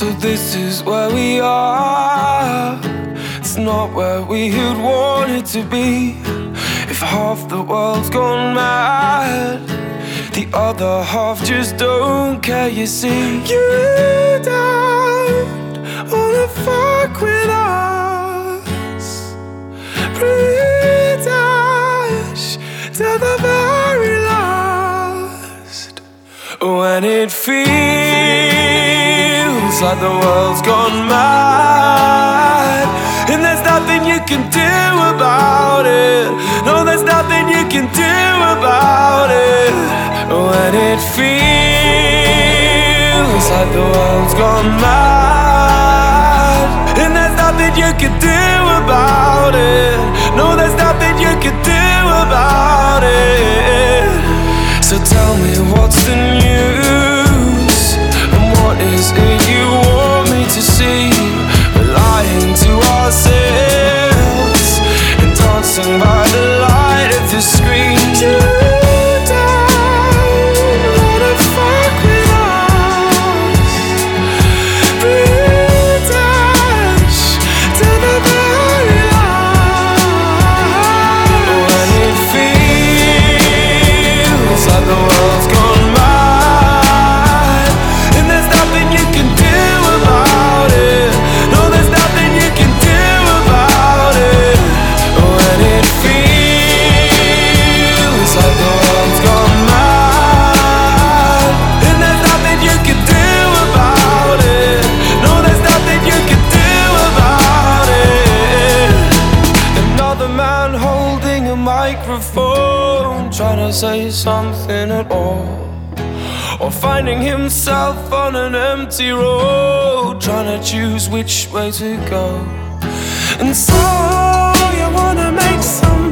So this is where we are. It's not where we had wanted to be. If half the world's gone mad, the other half just don't care, you see. You don't wanna fuck with us. Bleed us to the very last. When it feels like the world's gone mad, and there's nothing you can do about it. No, there's nothing you can do about it. When it feels like the world's gone mad, and there's nothing you can do about it. No, there's nothing you can do about it. So tell me what's the news, and what is it you want me to see? We're lying to ourselves and dancing by the light of the screen. You don't wanna fuck with us. Bleed us to the very last. When it feels like the world's gone mad, and there's nothing you can do about it. No, there's nothing you can do about it. When it feels like the world's gone mad, and there's nothing you can do about it. No, there's nothing you can do about it. Another man holding a microphone, trying to say something at all, or finding himself on an empty road, trying to choose which way to go. And so you wanna make some